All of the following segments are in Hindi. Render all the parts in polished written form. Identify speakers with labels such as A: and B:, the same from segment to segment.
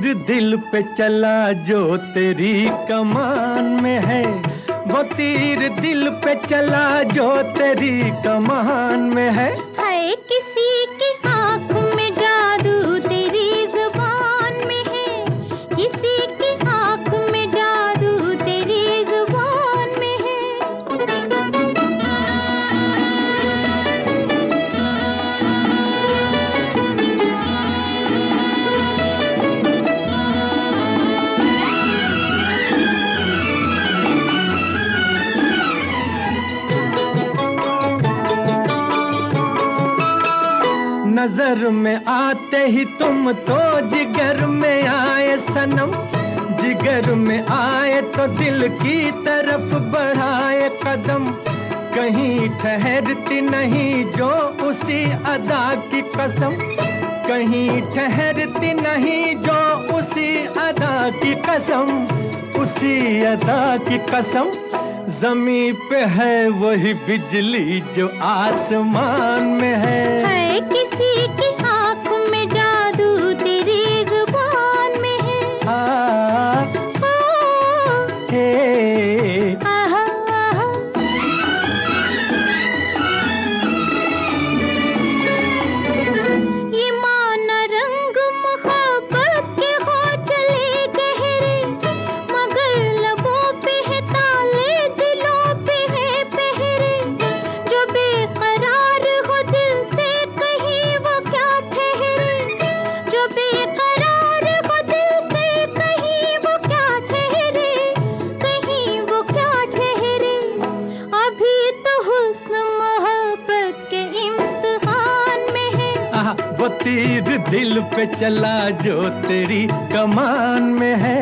A: तीर दिल पे चला जो तेरी कमान में है, वो तीर दिल पे चला जो तेरी कमान में है
B: किसी की आँख में जादू तेरी जुबान में है, किसी की आँख में जादू तेरी जुबान में है।
A: नजर में आते ही तुम तो जिगर में आए सनम, जिगर में आए तो दिल की तरफ बढ़ाए कदम। कहीं ठहरती नहीं जो उसी अदा की कसम, कहीं ठहरती नहीं जो उसी अदा की कसम, उसी अदा की कसम। ज़मीं पे है वही बिजली जो आसमान में है
B: किसी की आँख में जादू तेरी जुबान में है। ये माना रंग मोहब्बत के हो चले गहरे, मगर लबों पे है ताले, दिलों पे है पहरे। जो बेकरार हो दिल से कहीं वो क्या ठहरे, जो बेकरार हो दिल से कहीं वो क्या ठहरे, कहीं वो क्या ठहरे। अभी तो हुस्न मोहब्बत के इम्तिहान में है।
A: वो तीर दिल पे चला जो तेरी कमान में है।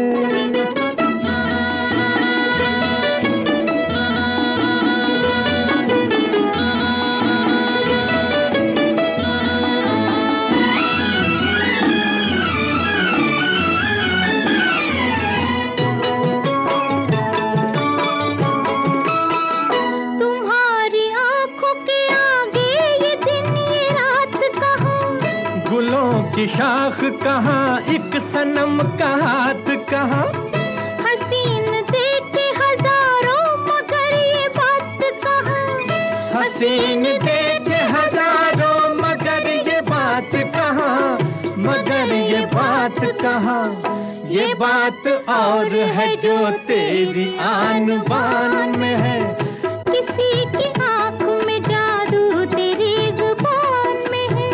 B: तुम्हारी आंखों के आगे ये दिन ये रात कहाँ,
A: गुलों की शाख कहाँ, एक सनम का हाथ कहाँ।
B: हसीन देखे हजारों मगर ये बात कहाँ,
A: हसीन देखे हजारों मगर ये बात कहाँ, मगर ये बात कहाँ। ये बात और है जो तेरी आन बान में है।
B: किसी की आँख में जादू तेरी जुबान में है।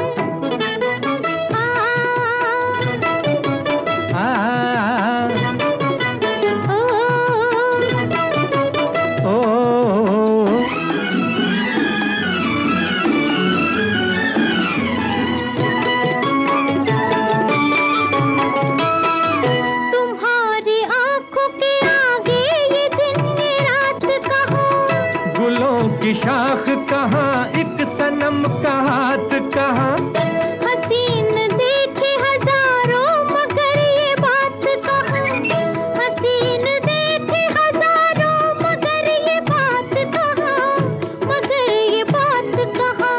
B: तुम्हारी आँखों के आगे ये दिन ये रात कहाँ,
A: गुलों की शाख कहाँ, एक सनम का हाथ कहाँ।
B: हसीन देखे हजारों मगर ये बात कहाँ, हसीन देखे हजारों मगर ये बात कहाँ, मगर ये बात कहाँ।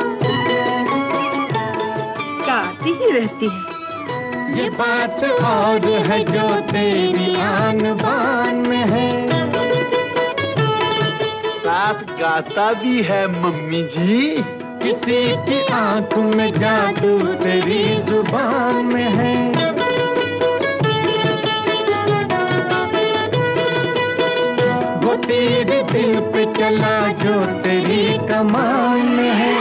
C: गाती ही रहती है।
A: ये बात और है जो तेरी आन बान में है।
D: साथ गाता भी है मम्मी जी।
A: किसी की आंख में जादू तेरी जुबान में है। वो तीर दिल पे चला जो तेरी कमान में है।